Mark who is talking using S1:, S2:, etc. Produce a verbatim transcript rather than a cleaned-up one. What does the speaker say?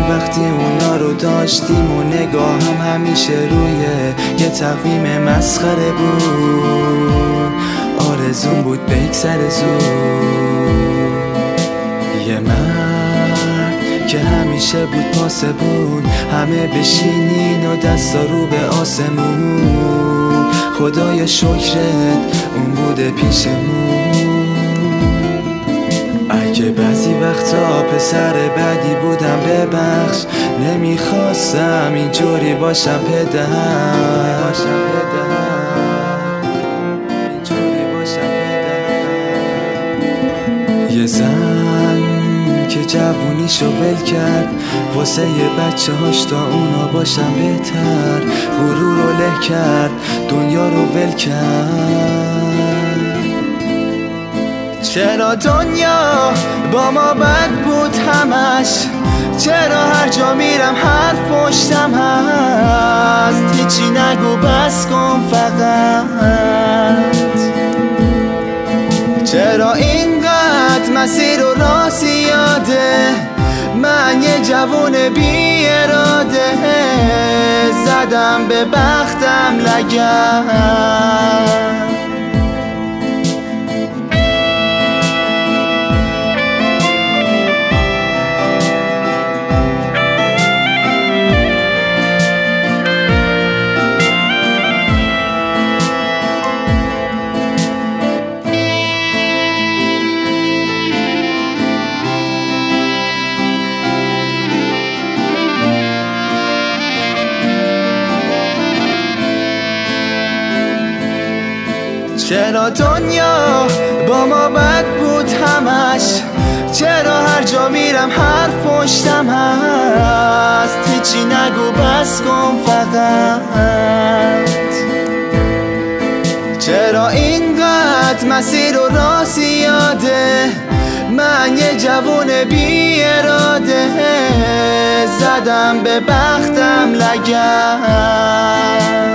S1: وقتی اونا رو داشتیم و نگاهم همیشه روی یه تقویم مسخره بود. آرزون بود بگذره زود. یه مرد که همیشه بود پاسبون، همه بشینین و دستا رو به آسمون. خدای شکرت اون بوده پیشمون. اگه بعضی وقتا پسر بدی بودم ببخش، نمیخواستم اینجوری باشم پدر. یه زن که جوونیشو ول کرد واسه یه بچه هاش تا اونا باشم بهتر. غرور رو له کرد، دنیا رو ول کرد. چرا دنیا با ما بد بود همش؟ چرا هر جا میرم حرف پشتم هست؟ هیچی نگو بس کن فقط. چرا اینقدر مسیر و راه زیاده؟ من یه جوون بی اراده زدم به بختم لگد. چرا دنیا با ما بد بود همش؟ چرا هر جا میرم حرف پشتم هست؟ هیچی نگو بس کن فقط. چرا اینقدر مسیر و راه زیاده؟ من یه جوون بی اراده زدم به بختم لگد.